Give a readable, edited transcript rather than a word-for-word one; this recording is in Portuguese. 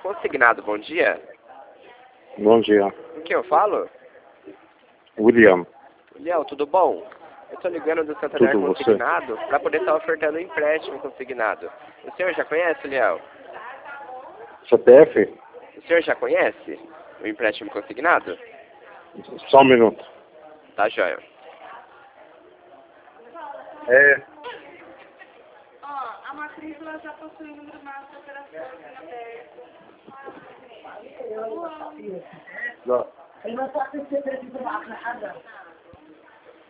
Consignado, bom dia. Bom dia. Com quem eu falo? William. Léo, tudo bom? Eu estou ligando do Santander Tudo, você? Consignado para poder estar ofertando um empréstimo consignado. O senhor já conhece, Léo? CPF? O senhor já conhece o empréstimo consignado? Só um minuto. Tá, joia. É. A matrícula já possui o número máximo de operações aberto. لا. المنطقة السفر في طبعك لحظة